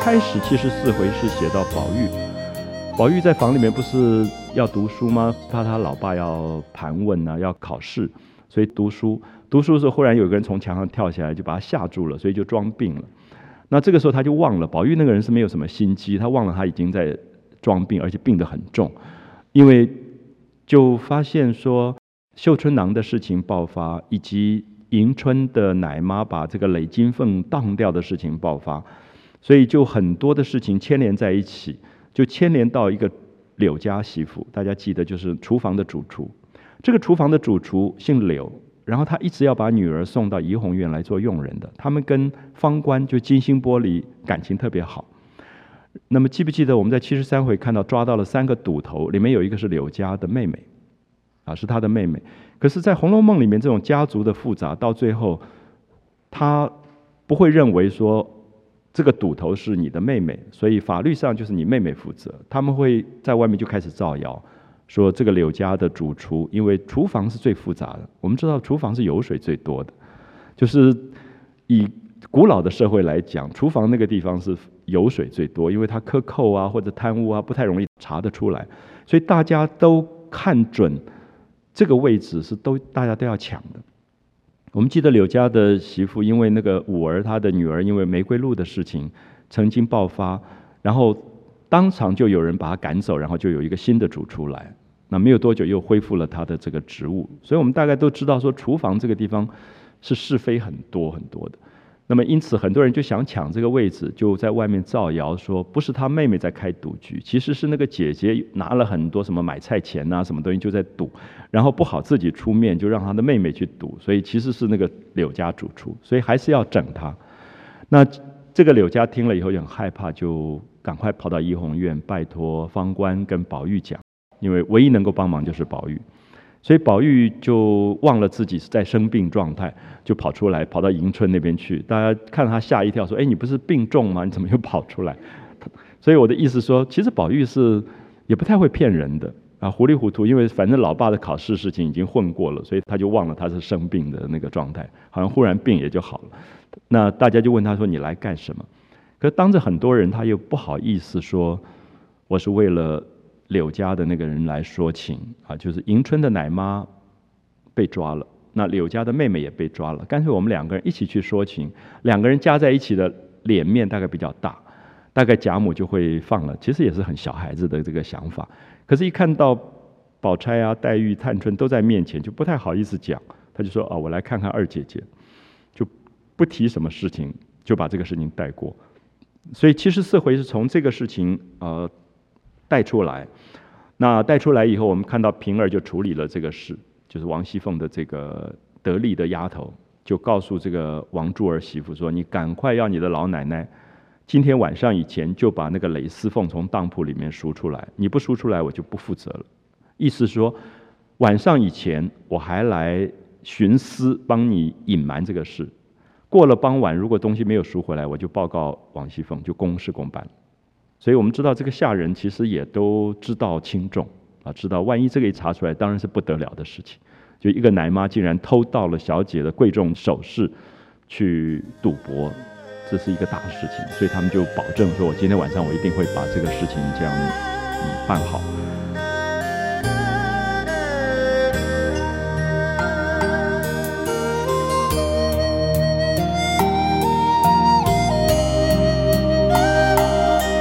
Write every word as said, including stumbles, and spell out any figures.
开始七十四回是写到宝玉，宝玉在房里面不是要读书吗？怕他老爸要盘问啊，要考试，所以读书。读书的时候，忽然有个人从墙上跳下来，就把他吓住了，所以就装病了。那这个时候他就忘了，宝玉那个人是没有什么心机，他忘了他已经在装病，而且病得很重，因为就发现说绣春囊的事情爆发，以及迎春的奶妈把这个累金凤当掉的事情爆发，所以就很多的事情牵连在一起，就牵连到一个柳家媳妇，大家记得就是厨房的主厨。这个厨房的主厨姓柳，然后他一直要把女儿送到怡红院来做佣人的。他们跟方官就金星玻璃感情特别好。那么记不记得我们在七十三回看到抓到了三个赌头，里面有一个是柳家的妹妹，啊，是他的妹妹。可是，在《红楼梦》里面，这种家族的复杂，到最后，他不会认为说这个赌头是你的妹妹，所以法律上就是你妹妹负责。他们会在外面就开始造谣。说这个柳家的主厨，因为厨房是最复杂的，我们知道厨房是油水最多的，就是以古老的社会来讲，厨房那个地方是油水最多，因为它克扣啊或者贪污啊不太容易查得出来，所以大家都看准这个位置是都大家都要抢的。我们记得柳家的媳妇，因为那个五儿她的女儿因为玫瑰露的事情曾经爆发，然后当场就有人把她赶走，然后就有一个新的主厨来。那没有多久又恢复了他的这个职务，所以我们大概都知道说厨房这个地方是是非很多很多的。那么因此很多人就想抢这个位置，就在外面造谣说不是他妹妹在开赌局，其实是那个姐姐拿了很多什么买菜钱啊什么东西就在赌，然后不好自己出面，就让他的妹妹去赌，所以其实是那个柳家主厨，所以还是要整他。那这个柳家听了以后就很害怕，就赶快跑到怡红院拜托方官跟宝玉讲。因为唯一能够帮忙就是宝玉，所以宝玉就忘了自己是在生病状态，就跑出来，跑到迎春那边去。大家看他吓一跳，说：“哎，你不是病重吗？你怎么又跑出来？”所以我的意思说，其实宝玉是也不太会骗人的啊，糊里糊涂，因为反正老爸的考试事情已经混过了，所以他就忘了他是生病的那个状态，好像忽然病也就好了。那大家就问他说：“你来干什么？”可是当着很多人，他又不好意思说：“我是为了柳家的那个人来说情啊，就是迎春的奶妈被抓了，那柳家的妹妹也被抓了，干脆我们两个人一起去说情，两个人加在一起的脸面大概比较大，大概贾母就会放了。其实也是很小孩子的这个想法，可是一看到宝钗啊、黛玉、探春都在面前，就不太好意思讲，他就说：“哦，我来看看二姐姐。”就不提什么事情，就把这个事情带过。所以七十四回是从这个事情呃带出来。那带出来以后，我们看到平儿就处理了这个事，就是王熙凤的这个得力的丫头，就告诉这个王柱儿媳妇说：“你赶快要你的老奶奶，今天晚上以前就把那个蕾丝凤从当铺里面赎出来，你不赎出来，我就不负责了。”意思说，晚上以前我还来徇私帮你隐瞒这个事，过了傍晚，如果东西没有赎回来，我就报告王熙凤，就公事公办。所以我们知道这个下人其实也都知道轻重啊，知道万一这个一查出来，当然是不得了的事情。就一个奶妈竟然偷盗了小姐的贵重首饰去赌博，这是一个大的事情，所以他们就保证说，我今天晚上我一定会把这个事情这样、嗯、办好。